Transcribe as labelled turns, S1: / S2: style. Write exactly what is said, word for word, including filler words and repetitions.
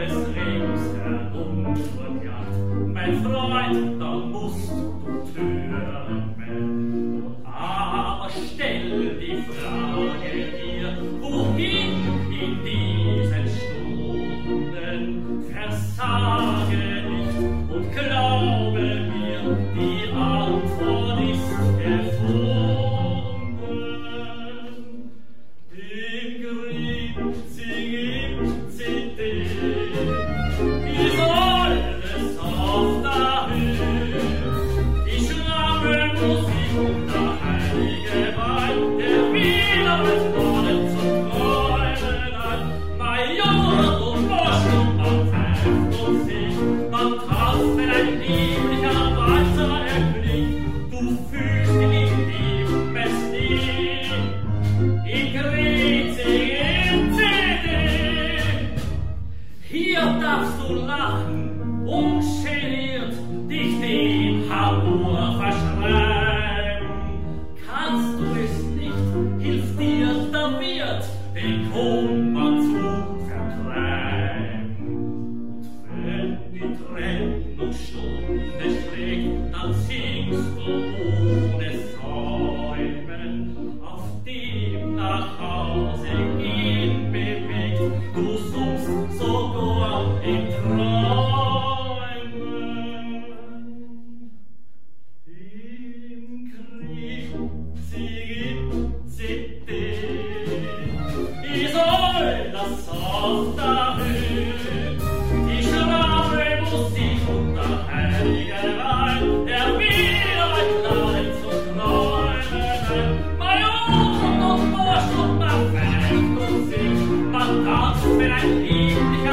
S1: alles ringsherum verjagt. Mein Freund, da musst du türmen. Aber stell die Frage dir, wohin in diesen Stunden? Versage nicht und glaube mir, die Antwort ist gefunden. Im Grinzig, im C D, wie soll es auf der Höhe, die schramme Musik und der heilige Wein, der wieder mit Worten zu träumen ein. Major und Bosch und man pfeift und singt, man tanzt, wenn ein lieblicher Walzer erklingt, du fühlst ihn in liebes Lied. In Grinzig, im C D, hier darfst du lachen, ungeniert dich dem Hamur verschreiben. Kannst du es nicht, hilft dir der Wirt, den Kummer zu vertreiben. Und wenn die Trennungsstunde schlägt, dann singst du ohne Säumen, auf dem nach Hause gehen bewegt, du suchst sogar in Träumen. Im Grinzig, im C D, wie soll das auf der Höhe, die schramme Musik und der heilige Wein, der wieder mit Laden zu träumen. Major und Bosch und man pfeift und singt, man tanzt, wenn ein lieblicher